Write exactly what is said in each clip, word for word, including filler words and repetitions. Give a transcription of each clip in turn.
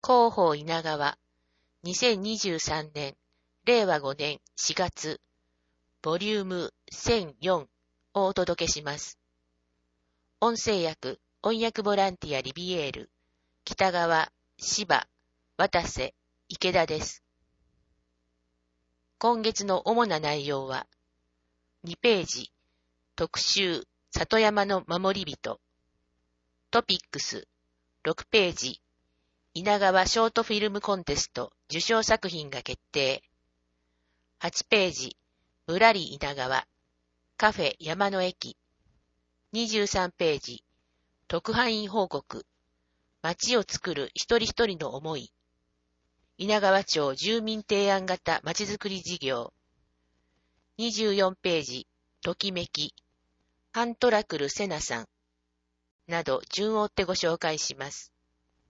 広報稲川、にせんにじゅうさんねん、れいわごねんしがつ、ボリュームせんよんをお届けします。音声訳、音訳ボランティアリビエール、北川、芝、渡瀬、池田です。今月の主な内容は、にページ、特集、里山の守り人、トピックス、ろくページ、稲川ショートフィルムコンテスト受賞作品が決定、はちページ、ぶらり稲川、カフェ山の駅、にじゅうさんページ、特派員報告、町をつくる一人一人の思い、稲川町住民提案型まちづくり事業、にじゅうよんページ、ときめき、ハントラクルセナさん、など順を追ってご紹介します。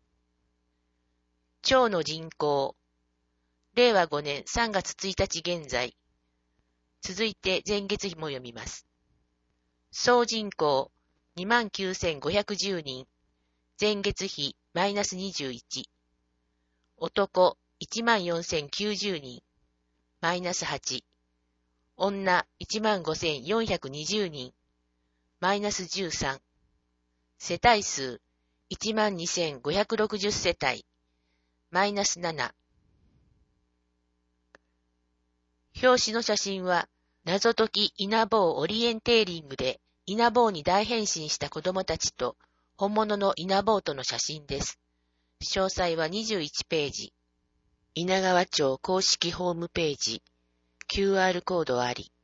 町の人口、れいわごねんさんがつついたち現在、続いて前月比も読みます。総人口 にまんきゅうせんごひゃくじゅうにん、前月比マイナスにじゅういち、男 いちまんよんせんきゅうじゅうにん、マイナスはち、女 いちまんごせんよんひゃくにじゅうにん、マイナスじゅうさん、世帯数 いちまんにせんごひゃくろくじゅう世帯、マイナスなな。表紙の写真は、謎解き稲坊オリエンテーリングで稲坊に大変身した子供たちと本物の稲坊との写真です。詳細はにじゅういちページ。稲川町公式ホームページ、キューアール コードあり。